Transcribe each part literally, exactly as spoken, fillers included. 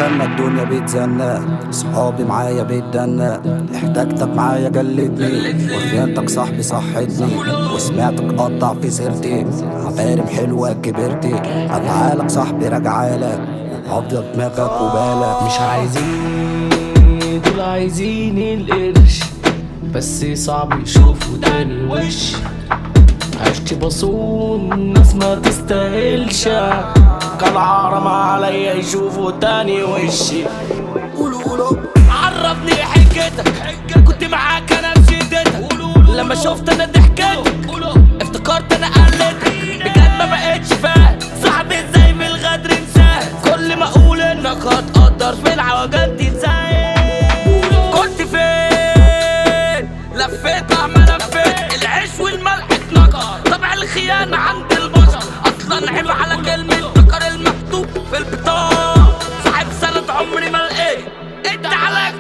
خلنا الدنيا بتزنق، صحابي معايا بتدنق، احتاجتك معايا جلدني، وخيانتك صاحبي صحتني، وسمعتك قطع في سيرتي، عفارم حلوة كبرتي، افعالك صاحبي راجعالك، افضل دماغك وبالك. مش عايزين دول عايزين القرش، بس صعب يشوفوا تاني وش. عشت بصون ناس ما تستاهلش، كان حرام عليا يشوفوا تاني وشي. قولوا قولوا عرفني حكيتك، كنت معاك انا في شدتك، لما شفت انا ضحكتك افتكرت انا قلتك، بجد ما بقتش فاهم صاحبي ازاي في الغدر انساه. كل ما اقول انك هتقدر في العوجات دي ازاي، كنت فين؟ لفيت مهما لفيت، العيش والملح اتنكر، طبع الخيانة عند البشر اصلا عيب على كلمة ذكر المكتوب في البطاقة. صاحب سنة عمري ما لقيت انت على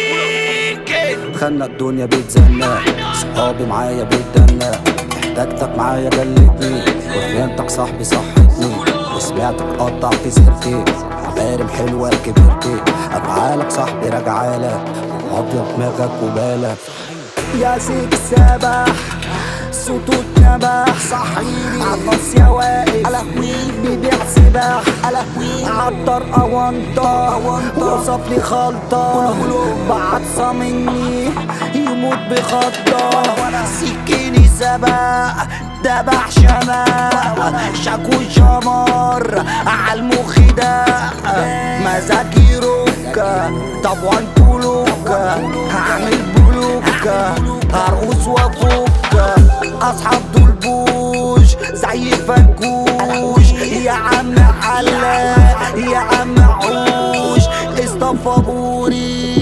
كتير. خلنا الدنيا بتزنق، صحابي معايا بتدنق، احتاجتك معايا جلدني، وخيانتك صاحبي صحتني، وسمعتك قطع في سيرتي، عفارم حلوة كبرتي، افعالك صاحبي راجعالك، وافضل دماغك وبالك. يا سيد السبح صوته اتنبح، صحيني عالنص يا واقف على مين بيبيع سباح، على مين عطر اوانطة وصف لي خلطة، بعطسة مني يموت بخطة، سكيني سبق دبح شماء، شاكو شمر عالمخ ده مزاجي روك، طب وانتو لوك هعمل بلوك، هرقص وافوك، اصحاب دول بوش زي فنكوش، يا عم حلاق يا عم عوش اصطفبوني،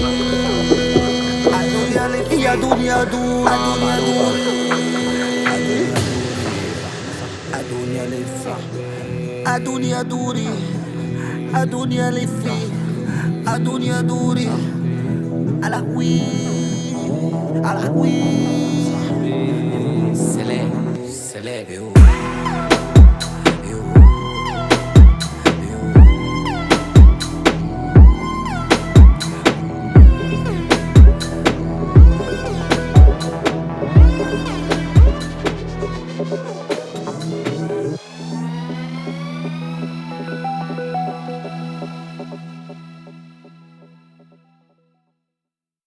يا دنيا دوري الدنيا لفي الدنيا دوري الدنيا لفي الدنيا دوري، على هوي على هوي. سلام سلام.